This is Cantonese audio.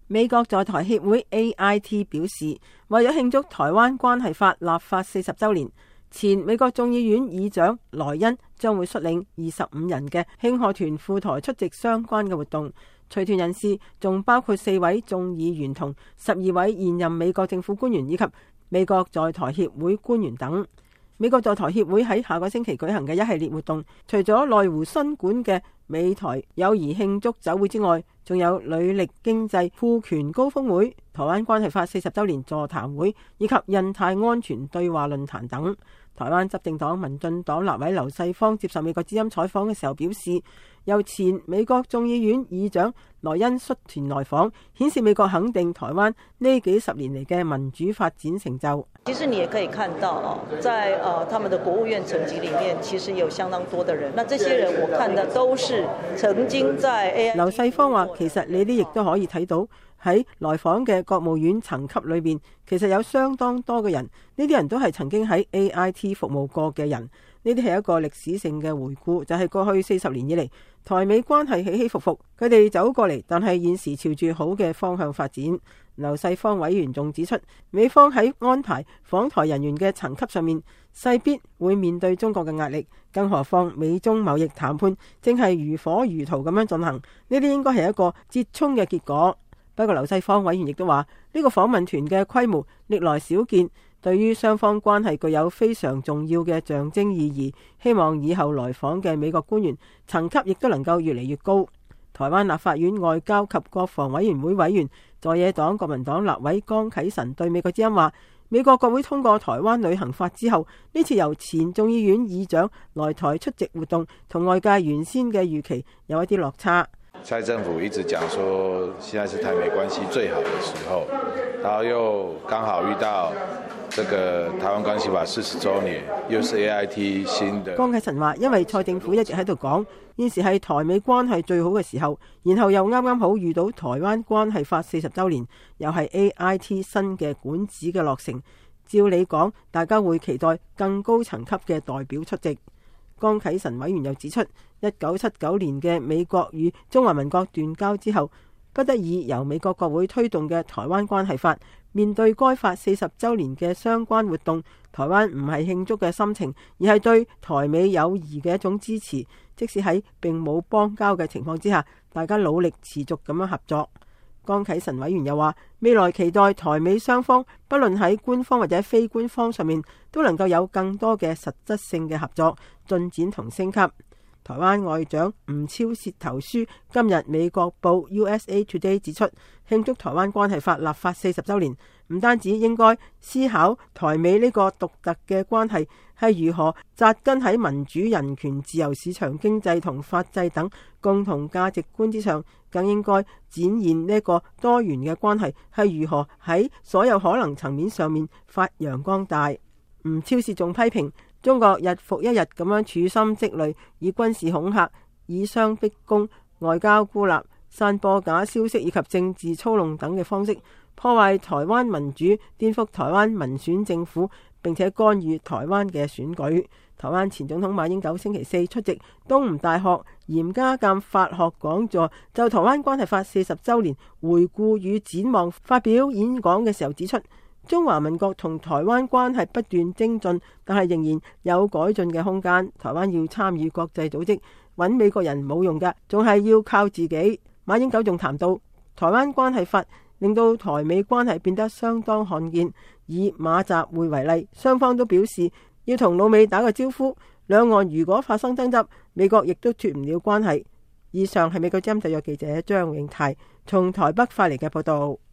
美國在台協會 AIT 表示，為咗慶祝台灣關係法立法40週年，前美國眾議院議長萊恩將會率領25人嘅慶賀團赴台出席相關嘅活動。隨團人士仲包括4位眾議員同12位現任美國政府官員以及美國在台協會官員等。美國在台協會喺下個星期舉行嘅一系列活動，除咗內湖新館嘅美台友誼慶祝酒會之外，仲有履歷經濟賦權高峰會、台灣關係法40週年座談會以及印太安全對話論壇等。台灣執政黨民進黨立委劉世芳接受美國之音採訪嘅時候表示，由前美國眾議院議長萊恩率團來訪，顯示美國肯定台灣呢幾十年嚟嘅民主發展成就。 其實你也可以看到，在他們的國務院層級裡面，其實有相當多的人。那這些人我看的都是曾經在 AIT。 劉世芳話，其實你哋亦都可以睇到喺來訪嘅國務院層級裏邊，其實有相當多嘅人，呢啲人都係曾經喺 AIT 服務過嘅人。呢啲係一個歷史性嘅回顧，就係過去40年以嚟，台美關係起起伏伏，佢哋走過嚟，但係現時朝住好嘅方向發展。劉世芳委員仲指出，美方喺安排訪台人員嘅層級上面，勢必會面對中國嘅壓力，更何況美中貿易談判正係如火如荼咁樣進行，呢啲應該係一個折衷嘅結果。不過劉世芳委員亦都話，呢個訪問團嘅規模歷來少見，對於雙方關係具有非常重要嘅象徵意義，希望以後來訪嘅美國官員層級亦都能夠越嚟越高。台灣立法院外交及國防委員會委員在野黨國民黨立委江啟臣對美國之音話，美國國會通過台灣旅行法之後，呢次由前眾議院議長來台出席活動，同外界原先嘅預期有一啲落差。 蔡政府一直講說，現在是台美關係最好的時候，然後又剛好遇到這個台灣關係法40週年，又是 AIT 新的。 江啟臣話，因為蔡政府一直喺度講，現時係台美關係最好嘅時候，然後又啱啱好遇到台灣關係法40週年，又係 AIT 新嘅管子嘅落成，照理講，大家會期待更高層級嘅代表出席。江啟臣委員又指出，1979年嘅美國與中華民國斷交之後，不得已由美國國會推動嘅台灣關係法，面對該法40週年嘅相關活動，台灣唔係慶祝嘅心情，而係對台美友誼嘅一種支持。即使喺並冇邦交嘅情況之下，大家努力持續咁樣合作。江啟臣委員又話，未來期待台美雙方不論喺官方或者非官方上面，都能夠有更多嘅實質性嘅合作進展同升級。台灣外長吳釗燮投書今日美國報 USA Today 指出，慶祝台灣關係法立法40週年，唔單止應該思考台美呢個獨特嘅關係係如何扎根喺民主、人權、自由市場經濟同法治等共同價值觀之上，更應該展現呢個多元嘅關係係如何喺所有可能層面上面發揚光大。吳釗燮仲批評中國日復一日咁樣處心積慮，以軍事恐嚇、以商逼供、外交孤立、散播假消息以及政治操弄等嘅方式，破壞台灣民主、顛覆台灣民選政府，並且干預台灣嘅選舉。台灣前總統馬英九星期四出席東吳大學嚴家淦法學講座，就台灣關係法40週年回顧與展望發表演講嘅時候指出，中華民國同台灣關係不斷精進，但係仍然有改進嘅空間。台灣要參與國際組織，揾美國人冇用㗎，仲係要靠自己。馬英九仲談到台灣關係法令到台美關係變得相當罕見。以馬習會為例，雙方都表示要同老美打個招呼，兩岸如果發生爭執，美國亦都脫唔了關係。以上係美國之音特約記者張永泰從台北發嚟嘅報道。